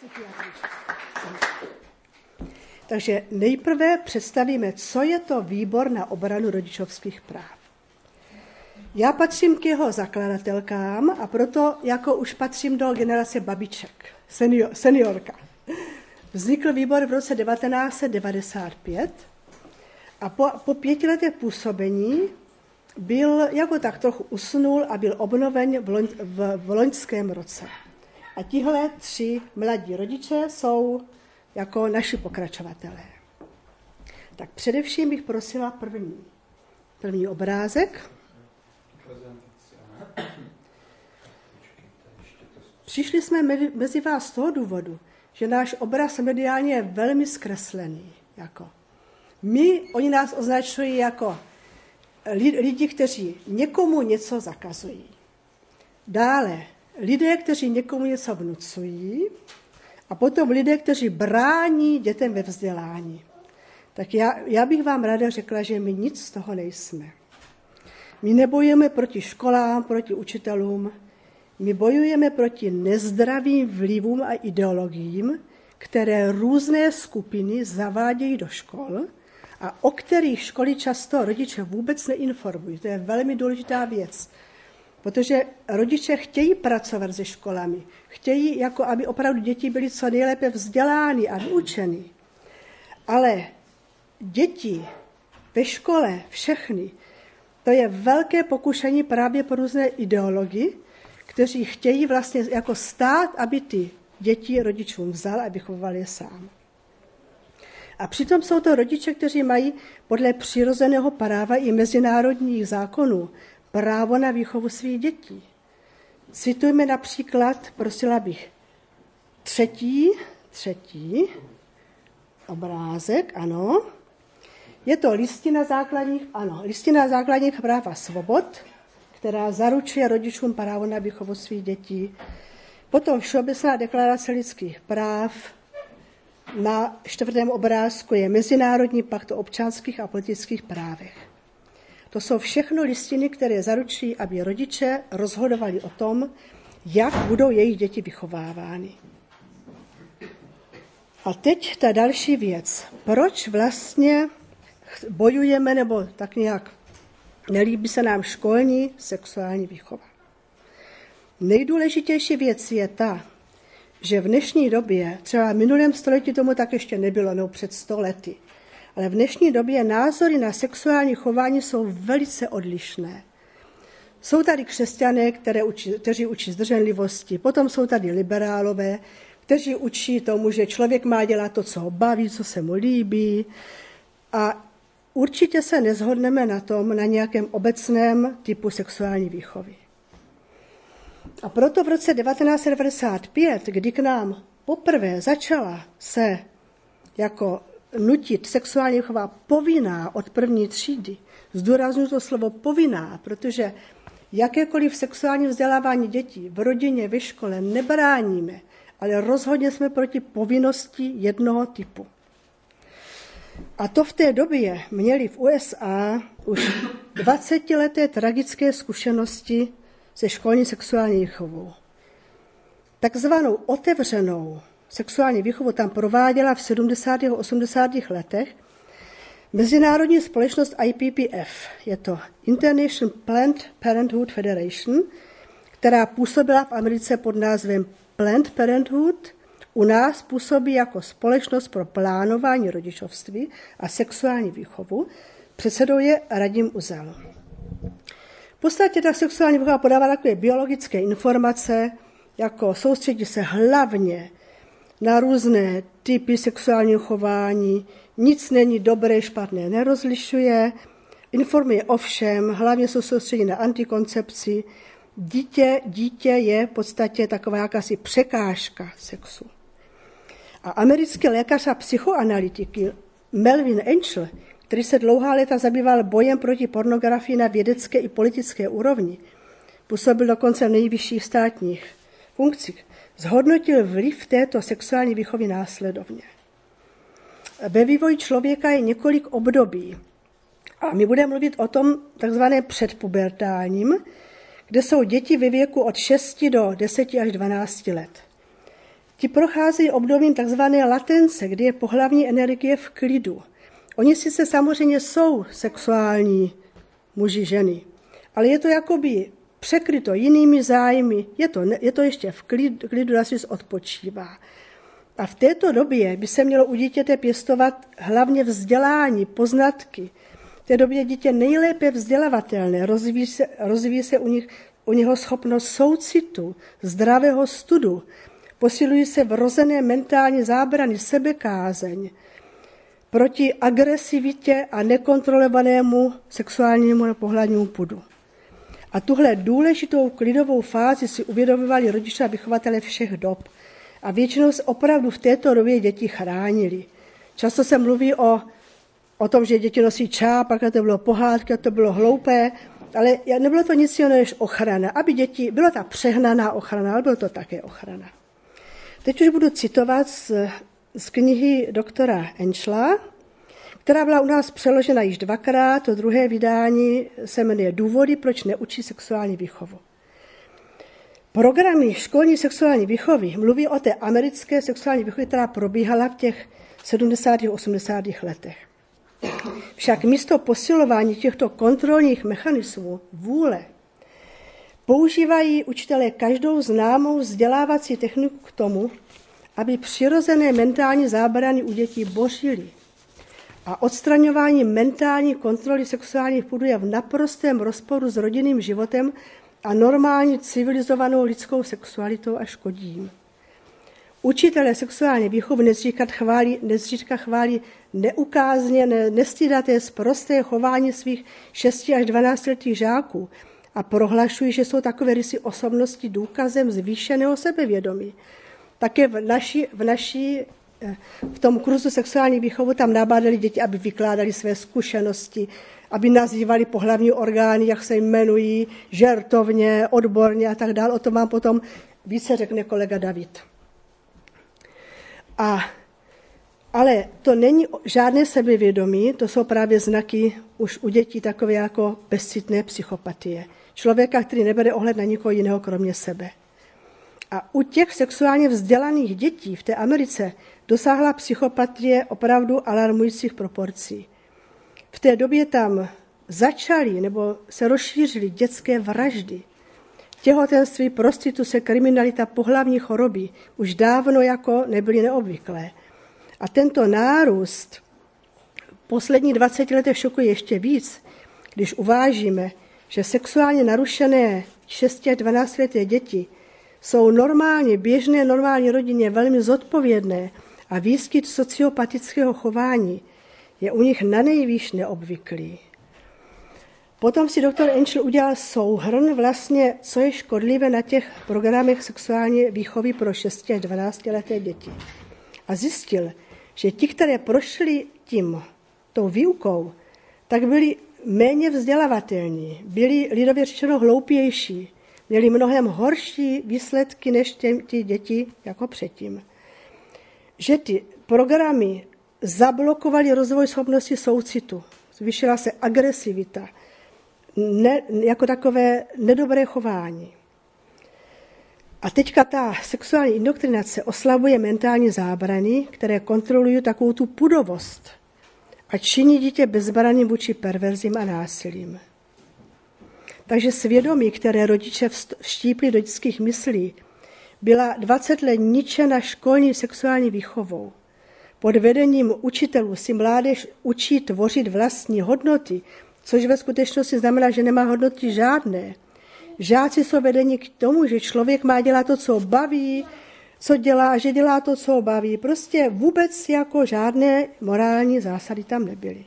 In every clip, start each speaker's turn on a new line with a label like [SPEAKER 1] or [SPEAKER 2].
[SPEAKER 1] Takže nejprve představíme, co je to výbor na obranu rodičovských práv. Já patřím k jeho zakladatelkám a proto jako už patřím do generace babiček, seniorka. Vznikl výbor v roce 1995 a po 5 letech působení byl jako tak trochu usnul a byl obnoven v loňském roce. A tihle 3 mladí rodiče jsou jako naši pokračovatelé. Tak především bych prosila první obrázek. Přišli jsme mezi vás z toho důvodu, že náš obraz mediálně je velmi zkreslený. Oni nás označují jako lidi, kteří někomu něco zakazují. Dále lidé, kteří někomu něco vnucují a potom lidé, kteří brání dětem ve vzdělání. Tak já bych vám ráda řekla, že my nic z toho nejsme. My nebojujeme proti školám, proti učitelům, my bojujeme proti nezdravým vlivům a ideologiím, které různé skupiny zavádějí do škol a o kterých školy často rodiče vůbec neinformují. To je velmi důležitá věc, protože rodiče chtějí pracovat se školami, chtějí, aby opravdu děti byly co nejlépe vzdělány a vyučeny. Ale děti ve škole, všechny, to je velké pokušení právě pro různé ideology, kteří chtějí vlastně jako stát, aby ty děti rodičům vzal a vychoval je sám. A přitom jsou to rodiče, kteří mají podle přirozeného práva i mezinárodních zákonů právo na výchovu svých dětí. Citujme například, prosila bych, třetí obrázek, ano. Je to listina základních práv a svobod, která zaručuje rodičům právo na výchovu svých dětí. Potom Všeobecná deklarace lidských práv. Na 4. obrázku je Mezinárodní pakt o občanských a politických právech. To jsou všechno listiny, které zaručují, aby rodiče rozhodovali o tom, jak budou jejich děti vychovávány. A teď ta další věc. Proč vlastně bojujeme, nebo tak nějak nelíbí se nám školní sexuální výchova? Nejdůležitější věc je ta, že v dnešní době, třeba v minulém století tomu tak ještě nebylo, no před 100 lety, ale v dnešní době názory na sexuální chování jsou velice odlišné. Jsou tady křesťané, kteří učí zdrženlivosti, potom jsou tady liberálové, kteří učí tomu, že člověk má dělat to, co ho baví, co se mu líbí. A určitě se neshodneme na nějakém obecném typu sexuální výchovy. A proto v roce 1995, kdy k nám poprvé začala se jako nutit sexuální výchova povinná od 1. třídy, zdůraznuju to slovo povinná, protože jakékoliv sexuální vzdělávání dětí v rodině, ve škole nebráníme, ale rozhodně jsme proti povinnosti jednoho typu. A to v té době měli v USA už 20leté tragické zkušenosti se školní sexuální výchovou. Takzvanou otevřenou sexuální výchovu tam prováděla v 70. a 80. letech mezinárodní společnost IPPF, je to International Planned Parenthood Federation, která působila v Americe pod názvem Planned Parenthood, u nás působí jako společnost pro plánování rodičovství a sexuální výchovu. Předsedou je Radim Uzel. V podstatě ta sexuální výchova podává takové biologické informace, jako soustředí se hlavně na různé typy sexuálního chování, nic není dobré, špatné nerozlišuje, informuje o všem, hlavně se soustředí na antikoncepci. Dítě je v podstatě taková jakási překážka sexu. A americký lékař a psychoanalytik Melvin Angel, který se dlouhá léta zabýval bojem proti pornografii na vědecké i politické úrovni, působil dokonce v nejvyšších státních funkcích, zhodnotil vliv této sexuální výchovy následovně. Ve vývoji člověka je několik období a my budeme mluvit o tom takzvaném předpubertálním, kde jsou děti ve věku od 6 do 10 až 12 let. Ti procházejí obdobím takzvané latence, kdy je pohlavní energie v klidu. Oni sice samozřejmě jsou sexuální muži, ženy, ale je to jakoby překryto jinými zájmy, je to ještě v klidu, nás odpočívá. A v této době by se mělo u dítěte pěstovat hlavně vzdělání, poznatky. V té době dítě nejlépe vzdělavatelné, rozvíjí se u něho schopnost soucitu, zdravého studu, posilují se vrozené mentální zábrany, sebekázeň, proti agresivitě a nekontrolovanému sexuálnímu a pohlavnímu pudu. A tuhle důležitou klidovou fázi si uvědomovali rodiče a vychovatelé všech dob. A většinou se opravdu v této době děti chránili. Často se mluví o tom, že děti nosí čáp, a to bylo pohádky, a to bylo hloupé, ale nebylo to nic jiného než ochrana. Aby děti, byla ta přehnaná ochrana, ale bylo to také ochrana. Teď už budu citovat z knihy doktora Enschla, která byla u nás přeložena již 2krát, to druhé vydání se jmenuje Důvody, proč neučí sexuální výchovu. Programy školní sexuální výchovy mluví o té americké sexuální výchově, která probíhala v těch 70. a 80. letech. Však místo posilování těchto kontrolních mechanismů vůle používají učitelé každou známou vzdělávací techniku k tomu, aby přirozené mentální zábrany u dětí bořili. A odstraňování mentální kontroly sexuálních půdů je v naprostém rozporu s rodinným životem a normální civilizovanou lidskou sexualitou a škodí jim. Učitelé sexuální výchovy nezřídka chválí neukázně, nestydaté sprosté chování svých 6 až 12 letých žáků a prohlašují, že jsou takové rysy osobnosti důkazem zvýšeného sebevědomí. Také v tom kurzu sexuální výchovu tam nabádali děti, aby vykládali své zkušenosti, aby nazývali pohlavní orgány, jak se jmenují, žertovně, odborně a tak dále. O tom vám potom více řekne kolega David. Ale to není žádné sebevědomí, to jsou právě znaky už u dětí takové jako bezcitné psychopatie. Člověka, který nebere ohled na nikoho jiného, kromě sebe. A u těch sexuálně vzdělaných dětí v té Americe dosáhla psychopatie opravdu alarmujících proporcí. V té době tam začaly nebo se rozšířily dětské vraždy. Těhotenství, prostituce, kriminalita, pohlavní choroby už dávno jako nebyly neobvyklé. A tento nárůst poslední 20 letech šokuje ještě víc, když uvážíme, že sexuálně narušené 6 až 12 leté děti jsou normální rodině velmi zodpovědné a výskyt sociopatického chování je u nich nanejvýš neobvyklý. Potom si doktor Enschl udělal souhrn vlastně, co je škodlivé na těch programech sexuální výchovy pro 6 až 12 leté děti. A zjistil, že ti, které prošli tou výukou, tak byli méně vzdělavatelní, byli lidově řečeno hloupější, měli mnohem horší výsledky než ty děti jako předtím. Že ty programy zablokovaly rozvoj schopnosti soucitu, zvýšila se agresivita, jako takové nedobré chování. A teďka ta sexuální indoktrinace oslabuje mentální zábrany, které kontrolují takovou tu pudovost a činí dítě bezbranným vůči perverzím a násilím. Takže svědomí, které rodiče vštípli do dětských myslí, byla 20 let ničena školní sexuální výchovou. Pod vedením učitelů si mládež učí tvořit vlastní hodnoty, což ve skutečnosti znamená, že nemá hodnoty žádné. Žáci jsou vedeni k tomu, že člověk má dělat to, co baví, co dělá, že dělá to, co baví. Prostě vůbec jako žádné morální zásady tam nebyly.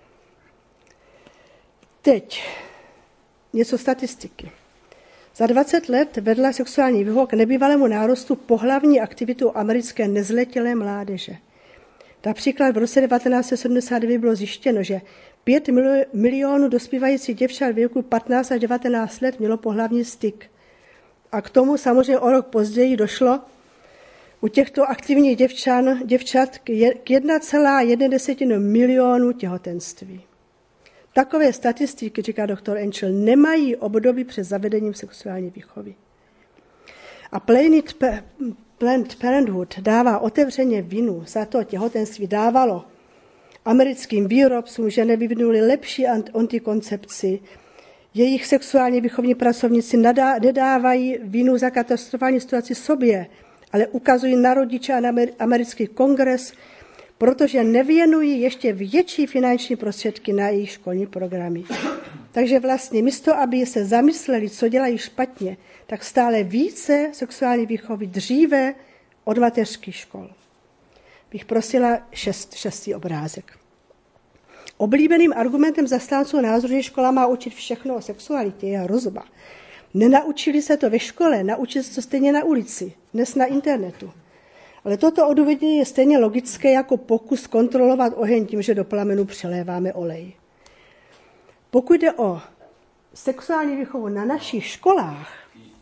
[SPEAKER 1] Teď něco statistiky. Za 20 let vedla sexuální výchova k nebývalému nárůstu pohlavní aktivitu americké nezletilé mládeže. Například v roce 1979 bylo zjištěno, že 5 milionů dospívajících děvčat věku 15 až 19 let mělo pohlavní styk. A k tomu samozřejmě o rok později došlo u těchto aktivních děvčat k 1,1 milionu těhotenství. Takové statistiky, říká doktor Enschl, nemají období před zavedením sexuální výchovy. A Planned Parenthood dává otevřeně vinu za to těhotenství dávalo americkým výrobcům, že nevyvinuli lepší antikoncepci. Jejich sexuálně výchovní pracovníci nedávají vinu za katastrofální situaci sobě, ale ukazují na rodiče a na americký kongres, protože nevěnují ještě větší finanční prostředky na jejich školní programy. Takže vlastně místo, aby se zamysleli, co dělají špatně, tak stále více sexuální výchovy dříve od mateřských škol. Bych prosila šestý obrázek. Oblíbeným argumentem zastánců názoru, že škola má učit všechno o sexualitě, je hrozba. Nenaučili se to ve škole, naučili se to stejně na ulici, dnes na internetu. Ale toto odůvodnění je stejně logické jako pokus kontrolovat oheň tím, že do plamenu přeléváme olej. Pokud jde o sexuální výchovu na našich školách,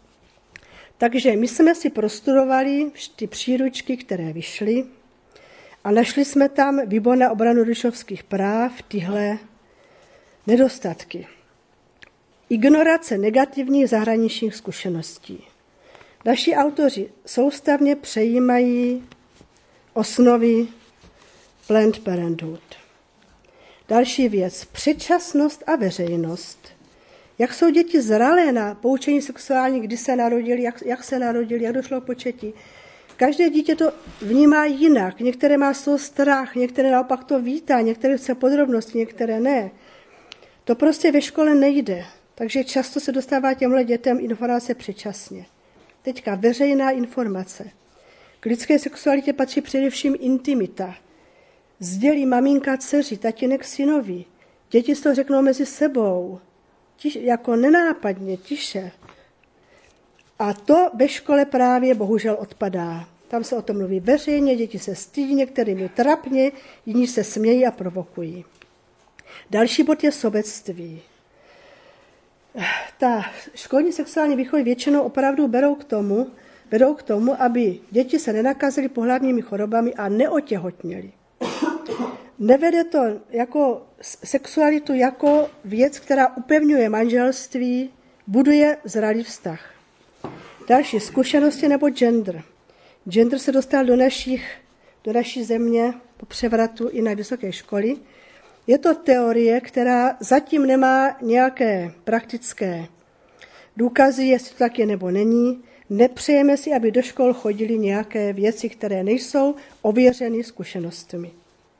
[SPEAKER 1] takže my jsme si prostudovali ty příručky, které vyšly, a našli jsme tam výbor na obranu rodičovských práv tyhle nedostatky. Ignorace negativních zahraničních zkušeností. Naši autoři soustavně přejímají osnovy Planned Parenthood. Další věc. Předčasnost a veřejnost. Jak jsou děti zralé na poučení sexuální, kdy se narodili, jak se narodili, jak došlo k početí. Každé dítě to vnímá jinak. Některé má z toho strach, některé naopak to vítá, některé chce podrobnosti, některé ne. To prostě ve škole nejde. Takže často se dostává těmhle dětem informace předčasně. Teďka veřejná informace. K lidské sexualitě patří především intimita. Sdělí maminka dceři, tatínek synovi. Děti si to řeknou mezi sebou. Jako nenápadně, tiše. A to ve škole právě bohužel odpadá. Tam se o tom mluví veřejně, děti se stydí, některými trapně, jiní se smějí a provokují. Další bod je sobectví. Ta školní sexuální výchovy většinou opravdu vedou k tomu, aby děti se nenakazily pohlavními chorobami a neotěhotněly. Nevede to jako sexualitu jako věc, která upevňuje manželství, buduje zralý vztah. Další zkušenosti nebo gender. Gender se dostal do naší země po převratu i na vysoké školy. Je to teorie, která zatím nemá nějaké praktické důkazy, jestli to tak je nebo není. Nepřejeme si, aby do škol chodily nějaké věci, které nejsou ověřeny zkušenostmi.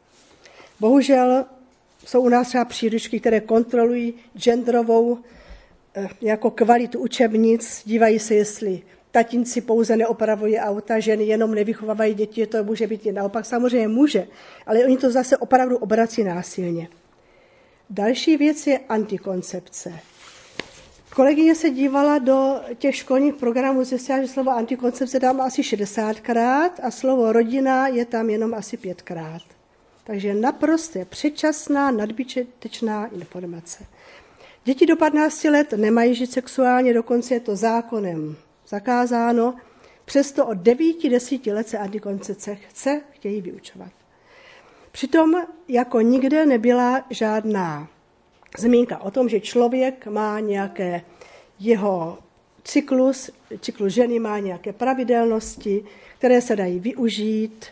[SPEAKER 1] Bohužel jsou u nás třeba příručky, které kontrolují genderovou jako kvalitu učebnic, dívají se, jestli tatínci pouze neopravují auta, ženy jenom nevychovávají děti, to může být i naopak, samozřejmě může, ale oni to zase opravdu obrací násilně. Další věc je antikoncepce. Kolegyně se dívala do těch školních programů, zjistila, že slovo antikoncepce tam asi 60krát a slovo rodina je tam jenom asi 5krát. Takže naprosto předčasná, nadbytečná informace. Děti do 15 let nemají žít sexuálně, dokonce je to zákonem zakázáno, přesto od 9-10 let se antikoncepce chtějí vyučovat. Přitom jako nikde nebyla žádná zmínka o tom, že člověk má nějaké jeho cyklus ženy má nějaké pravidelnosti, které se dají využít,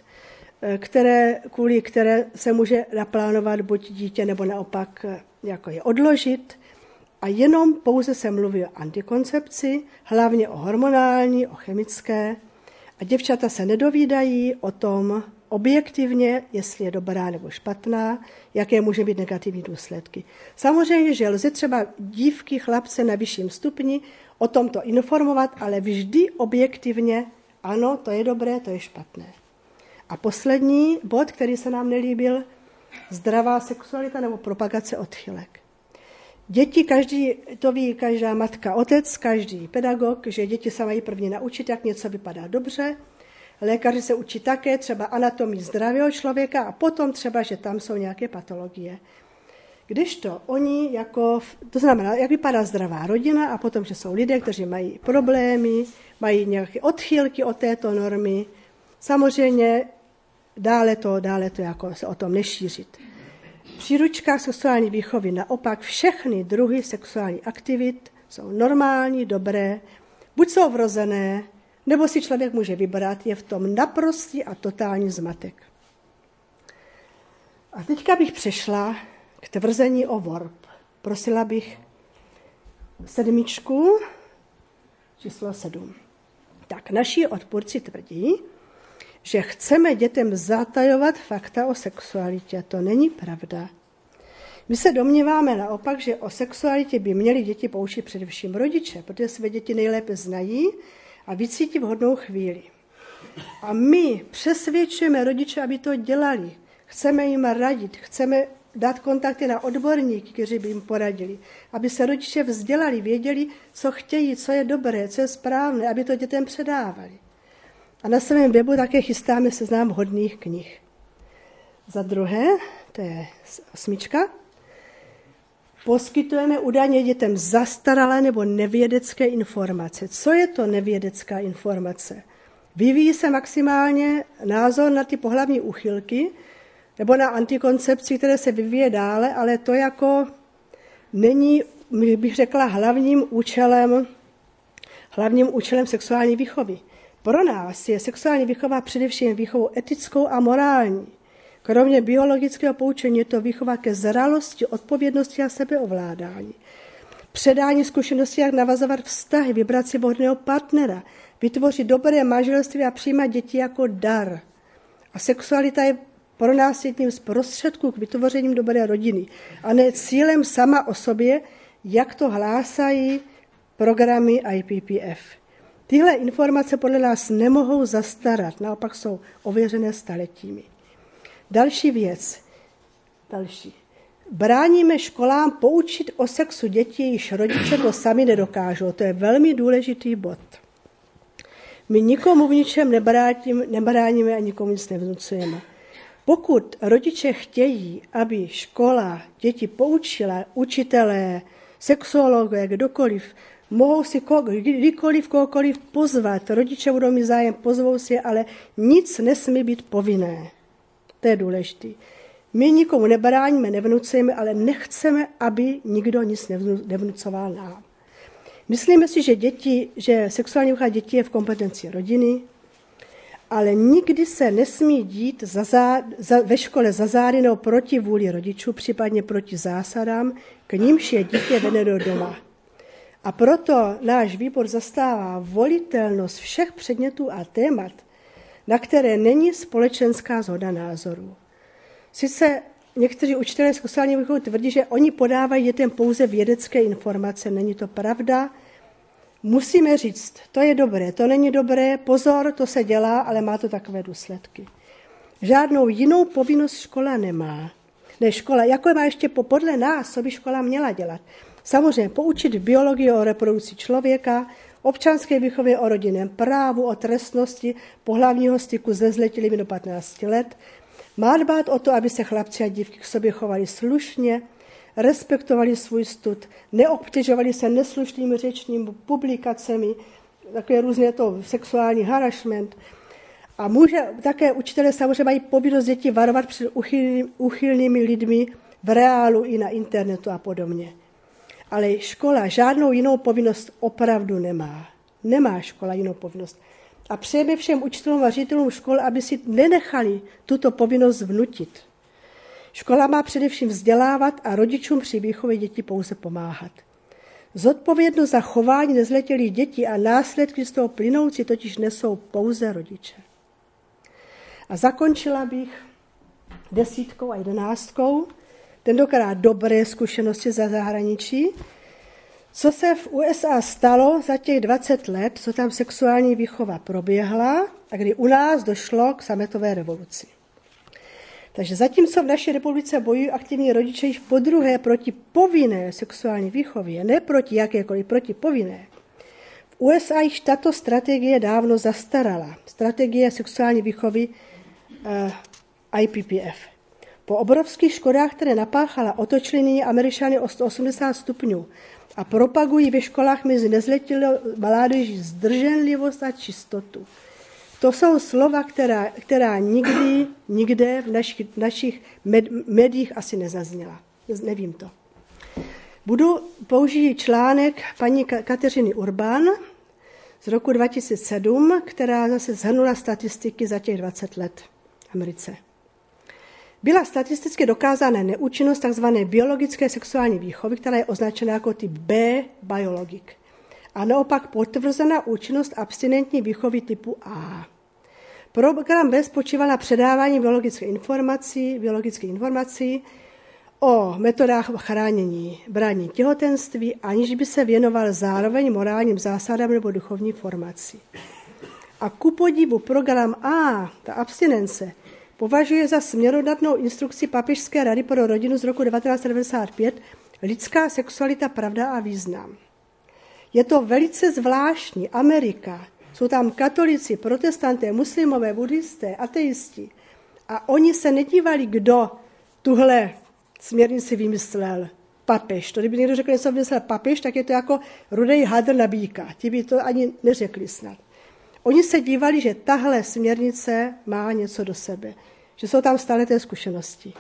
[SPEAKER 1] kvůli které se může naplánovat buď dítě, nebo naopak jako je odložit. A jenom pouze se mluví o antikoncepci, hlavně o hormonální, o chemické. A děvčata se nedovídají o tom objektivně, jestli je dobrá nebo špatná, jaké může být negativní důsledky. Samozřejmě, že lze třeba dívky, chlapce na vyšším stupni o tomto informovat, ale vždy objektivně, ano, to je dobré, to je špatné. A poslední bod, který se nám nelíbil, zdravá sexualita nebo propagace odchylek. Děti, to ví každá matka, otec, každý pedagog, že děti se mají prvně naučit, jak něco vypadá dobře. Lékaři se učí také třeba anatomii zdravého člověka a potom třeba, že tam jsou nějaké patologie. Kdežto oni to znamená, jak vypadá zdravá rodina a potom, že jsou lidé, kteří mají problémy, mají nějaké odchylky od této normy. Samozřejmě dále to jako se o tom nešířit. V příručkách sexuální výchovy naopak všechny druhy sexuální aktivit jsou normální, dobré, buď jsou vrozené, nebo si člověk může vybrat, je v tom naprostý a totální zmatek. A teďka bych přešla k tvrzení o VORP. Prosila bych 7, číslo 7. Tak naši odpůrci tvrdí, že chceme dětem zatajovat fakta o sexualitě. To není pravda. My se domníváme naopak, že o sexualitě by měli děti poučit především rodiče, protože své děti nejlépe znají a vycítí vhodnou chvíli. A my přesvědčujeme rodiče, aby to dělali. Chceme jim radit, chceme dát kontakty na odborníky, kteří by jim poradili, aby se rodiče vzdělali, věděli, co chtějí, co je dobré, co je správné, aby to dětem předávali. A na svém webu také chystáme seznam vhodných knih. Za druhé, to je 8, poskytujeme údajně dětem zastaralé nebo nevědecké informace. Co je to nevědecká informace? Vyvíjí se maximálně názor na ty pohlavní úchylky nebo na antikoncepci, které se vyvíje dále, ale to jako není, bych řekla, hlavním účelem sexuální výchovy. Pro nás je sexuální výchova především výchovou etickou a morální. Kromě biologického poučení je to výchova ke zralosti, odpovědnosti a sebeovládání. Předání zkušeností, jak navazovat vztahy, vybrat si vhodného partnera, vytvořit dobré manželství a přijímat děti jako dar. A sexualita je pro nás jedním z prostředků k vytvořením dobré rodiny a ne cílem sama o sobě, jak to hlásají programy IPPF. Tyhle informace podle nás nemohou zastarat, naopak jsou ověřené staletími. Další věc. Bráníme školám poučit o sexu děti, jejichž rodiče to sami nedokážou. To je velmi důležitý bod. My nikomu v ničem nebráníme a nikomu nic nevnucujeme. Pokud rodiče chtějí, aby škola děti poučila, učitelé, sexuologové, kdokoliv, mohou si kdykoliv, kohokoliv pozvat. Rodiče budou mít zájem, pozvou si, ale nic nesmí být povinné. To je důležité. My nikomu nebráníme, nevnucujeme, ale nechceme, aby nikdo nic nevnucoval nám. Myslíme si, že sexuální výchova dětí je v kompetenci rodiny, ale nikdy se nesmí dít ve škole za zády nebo proti vůli rodičů, případně proti zásadám, k nímž je dítě vedeno doma. A proto náš výbor zastává volitelnost všech předmětů a témat, na které není společenská shoda názorů. Sice někteří učitelé sexuální výchovy tvrdí, že oni podávají dětem pouze vědecké informace. Není to pravda. Musíme říct, to je dobré, to není dobré, pozor, to se dělá, ale má to takové důsledky. Žádnou jinou povinnost škola nemá. Ne, škola, jako má ještě podle nás, co by škola měla dělat. Samozřejmě poučit biologii o reprodukci člověka, občanské výchově o rodinném právu, o trestnosti, pohlavního styku se nezletilými do 15 let. Má dbát o to, aby se chlapci a dívky k sobě chovali slušně, respektovali svůj stud, neobtěžovali se neslušnými řečními publikacemi, takové různé to sexuální harassment. A také učitelé samozřejmě mají povinnost děti varovat před úchylnými lidmi v reálu i na internetu a podobně. Ale škola žádnou jinou povinnost opravdu nemá. Nemá škola jinou povinnost. A přejeme všem učitelům a ředitelům škol, aby si nenechali tuto povinnost vnutit. Škola má především vzdělávat a rodičům při výchově dětí pouze pomáhat. Zodpovědnost za chování nezletilých dětí a následky z toho plynoucí totiž nesou pouze rodiče. A zakončila bych 10 a 11, tentokrát dobré zkušenosti za zahraničí. Co se v USA stalo za těch 20 let, co tam sexuální výchova proběhla a kdy u nás došlo k sametové revoluci. Takže zatímco v naší republice bojují aktivní rodiče již podruhé proti povinné sexuální výchově, ne proti jakékoliv, proti povinné, v USA již tato strategie dávno zastarala. Strategie sexuální výchovy IPPF. Po obrovských škodách, které napáchala, otočili nyní Američany o 180 stupňů a propagují ve školách mezi nezletilou mládeží zdrženlivost a čistotu. To jsou slova, která nikde v našich médiích asi nezazněla. Nevím to. Budu použít článek paní Kateřiny Urbán z roku 2007, která zase shrnula statistiky za těch 20 let v Americe. Byla statisticky dokázána neúčinnost tzv. Biologické sexuální výchovy, která je označena jako typ B biologik. A naopak potvrzena účinnost abstinentní výchovy typu A. Program B spočíval na předávání biologických informací o metodách chránění brání těhotenství, aniž by se věnoval zároveň morálním zásadám nebo duchovní formaci. A ku podivu program A, ta abstinence, považuje za směrodatnou instrukci Papežské rady pro rodinu z roku 1995 lidská sexualita, pravda a význam. Je to velice zvláštní. Amerika. Jsou tam katolíci, protestanté, muslimové, buddhisté, ateisti. A oni se nedívali, kdo tuhle směrnici vymyslel. Papež. To kdyby někdo řekl, něco vymyslel papež, tak je to jako rudej hadr na býka. Ti by to ani neřekli snad. Oni se dívali, že tahle směrnice má něco do sebe. Že jsou tam stále té zkušenosti.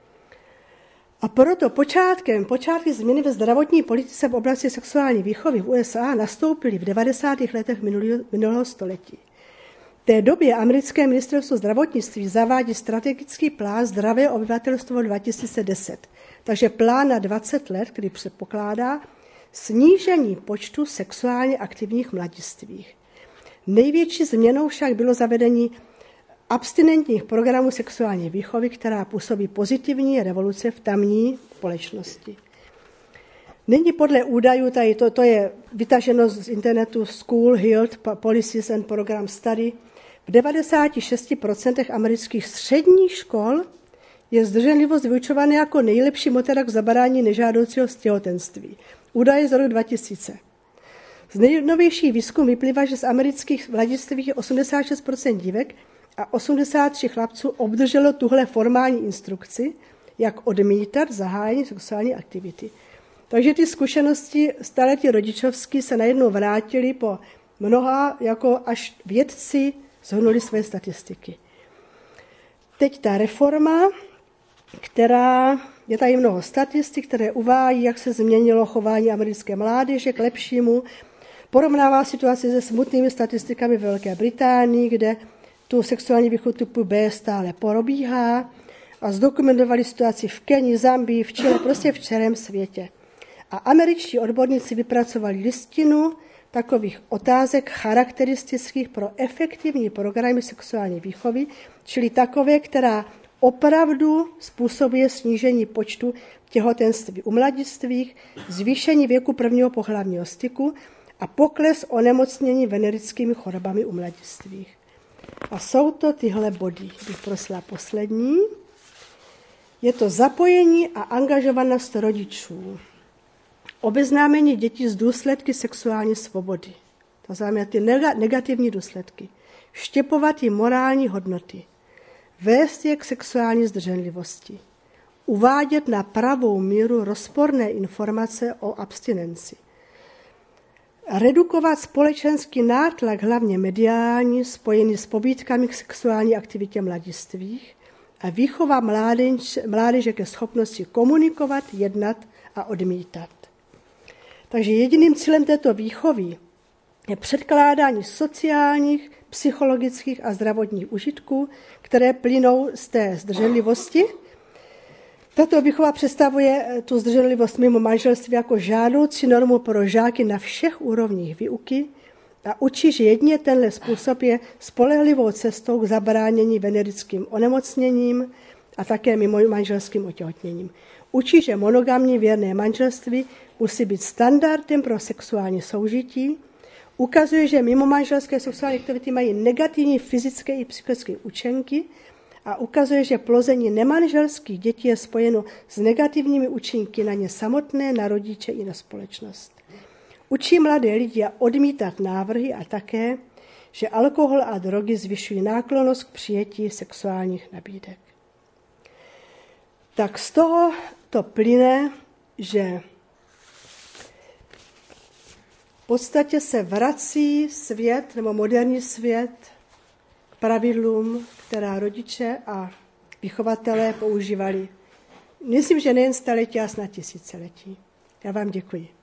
[SPEAKER 1] A proto počátky změny ve zdravotní politice v oblasti sexuální výchovy v USA nastoupily v 90. letech minulého století. V té době americké ministerstvo zdravotnictví zavádí strategický plán Zdravé obyvatelstvo 2010. Takže plán na 20 let, který předpokládá snížení počtu sexuálně aktivních mladistvých. Největší změnou však bylo zavedení abstinentních programů sexuální výchovy, která působí pozitivní revoluce v tamní společnosti. Nyní podle údajů, to je vytaženo z internetu School Health Policies and Program Study, v 96% amerických středních škol je zdrženlivost vyučována jako nejlepší metoda k zabrání nežádoucího těhotenství. Údaje z roku 2000. Z nejnovějších výzkum vyplývá, že z amerických mladistvých je 86% dívek a 83 chlapců obdrželo tuhle formální instrukci, jak odmítat zahájení sexuální aktivity. Takže ty zkušenosti staletí rodičovský se najednou vrátily po mnoha, jako až vědci shrnuli své statistiky. Teď ta reforma, která je tady mnoho statistik, které uvádí, jak se změnilo chování americké mládeže k lepšímu, porovnává situaci se smutnými statistikami ve Velké Británii, kde tu sexuální výchovu typu B stále probíhá a zdokumentovali situaci v Keni, Zambii, v Chile, prostě v celém světě. A američtí odborníci vypracovali listinu takových otázek charakteristických pro efektivní programy sexuální výchovy, čili takové, která opravdu způsobuje snížení počtu těhotenství u mladistvých, zvýšení věku prvního pohlavního styku a pokles onemocnění venerickými chorobami u mladistvých. A jsou to tyhle body, bych prosila poslední. Je to zapojení a angažovanost rodičů. Obeznámení dětí s důsledky sexuální svobody. To znamená ty negativní důsledky. Vštěpovat jim morální hodnoty. Vést je k sexuální zdrženlivosti. Uvádět na pravou míru rozporné informace o abstinenci. Redukovat společenský nátlak, hlavně mediální, spojený s pobídkami k sexuální aktivitě mladistvých a výchova mládeže ke schopnosti komunikovat, jednat a odmítat. Takže jediným cílem této výchovy je předkládání sociálních, psychologických a zdravotních užitků, které plynou z té zdrženlivosti. Tato výchova představuje tu zdrženlivost mimo manželství jako žádoucí normu pro žáky na všech úrovních výuky a učí, že jedině tenhle způsob je spolehlivou cestou k zabránění venerickým onemocněním a také mimo manželským otěhotněním. Učí, že monogamní věrné manželství musí být standardem pro sexuální soužití. Ukazuje, že mimo manželské sexuální aktivity mají negativní fyzické i psychické účinky a ukazuje, že plození nemanželských dětí je spojeno s negativními účinky na ně samotné, na rodiče i na společnost. Učí mladé lidi odmítat návrhy a také, že alkohol a drogy zvyšují náklonnost k přijetí sexuálních nabídek. Tak z toho to plyne, že v podstatě se vrací svět, nebo moderní svět, k pravidlům, která rodiče a vychovatelé používali. Myslím, že nejen staletí, a snad tisíciletí. Já vám děkuji.